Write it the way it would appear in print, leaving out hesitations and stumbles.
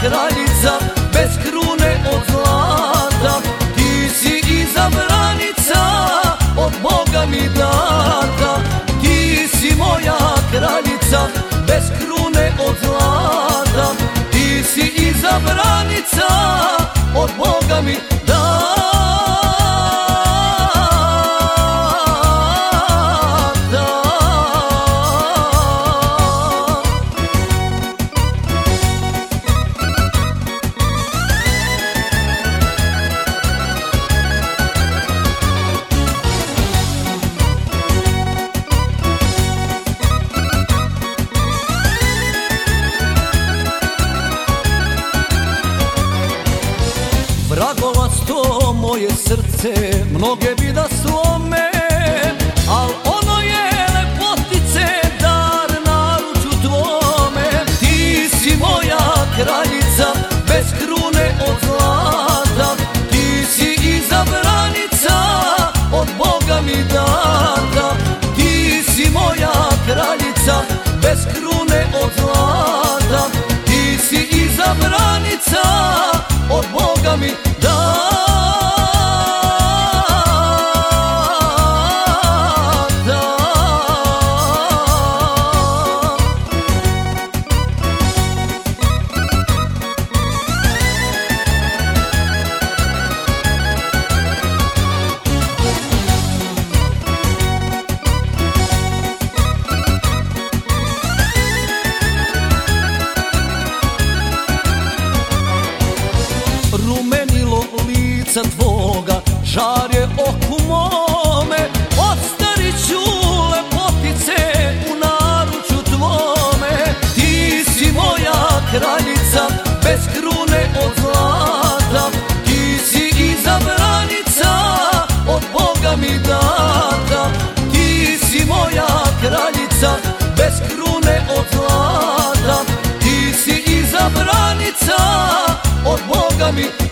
kraljica, bez krune od zlata. Ti si izabranica, od Boga mi data. Ti si moja kraljica, bez krune od zlata. Ti si izabranica, od Boga mi data. Vragovac to moje srce mnoge bi da slome, al ono je lepotice dar naruču tvome. Ti si moja kraljica, bez krune od zlata. Ti si izabranica, od Boga mi data. Ti si moja kraljica, bez krune od zlata. Ti si izabranica, od Boga mi data. Rumenilo lica tvoga, žar je oku mome. Ostarit ću lepotice u naručju tvome. Ti si moja kraljica, bez krune od zlata. Ti si izabranica, od Boga mi data. Ti si moja kraljica, bez krune od zlata. Ti si izabranica, od Boga mi